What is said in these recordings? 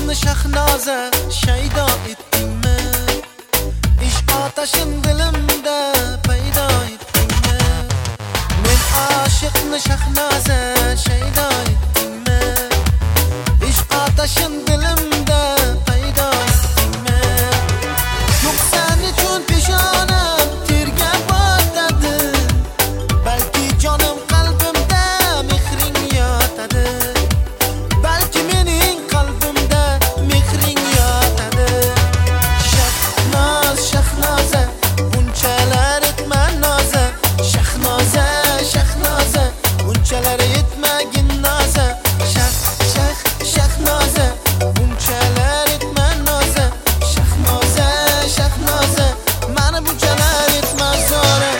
Aşıqni Shahnoza shaydo etdingmi? Ishq otashin dilimda paydo etdingmi? Men aşıqni Shahnoza shaydo etdingmi? Ishq otashin dilimda paydo etdingmi? Yo'q sen uchun peshonam terga botadi, balki jonim qalbimda mehring yotadi, balki mening qalbimda mehring yotadi. Shahnoz, Shahnoza, bunchalar etma noza. Shahnoza, Shahnoza, bunchalar etmagin noza. Shahnoza, bunchalar etma noza. Shahnoza, Shahnoza, mani bunchalar etma zo'ra.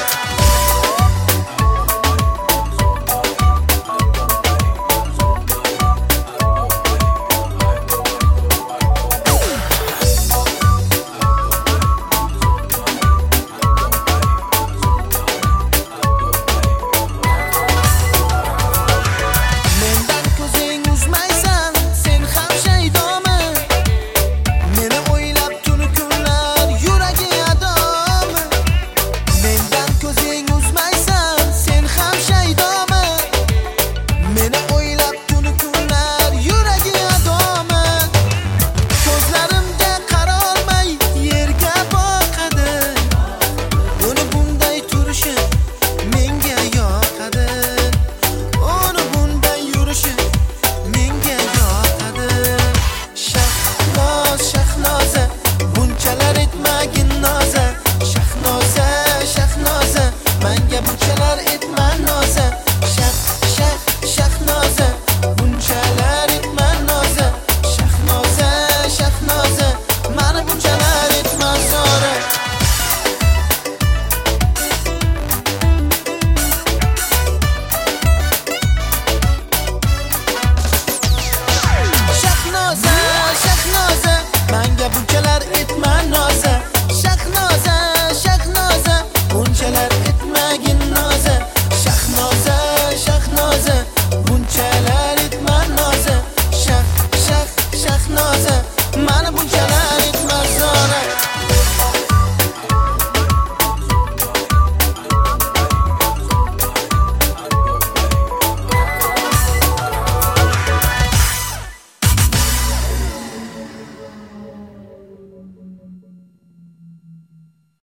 Mendan ko'zing uzmaysan, sen ham shaydomi? Meni o'ylab tun kunlar yuragi adomi? Mendan ko'zing uzmaysan, sen ham shaydomi? Meni o'ylab tun kunlar yuragi adomi? Ko'zlarimga qarolmay yerga boqadi, uni bunday turishi menga yoqadi. Uni bunday yurishi menga yoqadi. Shahnoz, Shahnoza, bunchalar etmagin noza. Shahnoza, Shahnoza, menga bunchalar etma noza. Shahnoza, bunchalar etma noza. Shahnoza, Shahnoza, mani bunchalar etma zo'ra. Shahnoza, Shahnoza, menga bunchalar etma noza. Shahnoza, Shahnoza, bunchalar etmagin noza. Shahnoza, Shahnoza, bunchalar etma noza. Shahnoza, mani bunchalar